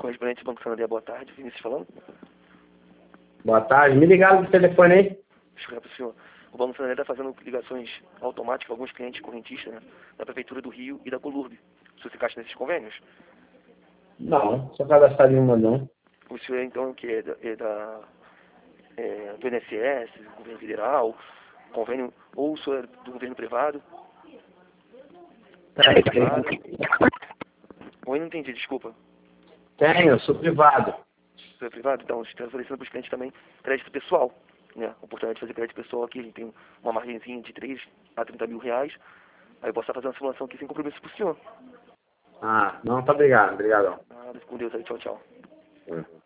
correspondente do Banco Santander, boa tarde. Vinícius falando. Boa tarde. Me ligaram do telefone aí? Deixa eu falar para o senhor. O Banco Santander está fazendo ligações automáticas a alguns clientes correntistas, né, da Prefeitura do Rio e da Colurb. O senhor se encaixa nesses convênios? Não, sou cadastrado em uma não. O senhor, então, que é do INSS, do governo federal, convênio, ou o senhor é do governo privado? Ou eu não entendi, desculpa. Tenho, sou privado. O senhor é privado? Então, estamos oferecendo para os clientes também crédito pessoal, né? A oportunidade de fazer crédito pessoal aqui, a gente tem uma margenzinha de 3 a 30 mil reais. Aí eu posso estar fazendo uma simulação aqui sem compromisso para o senhor. Ah, não, tá obrigado. Obrigadão. Ah, com Deus aí, tchau, tchau.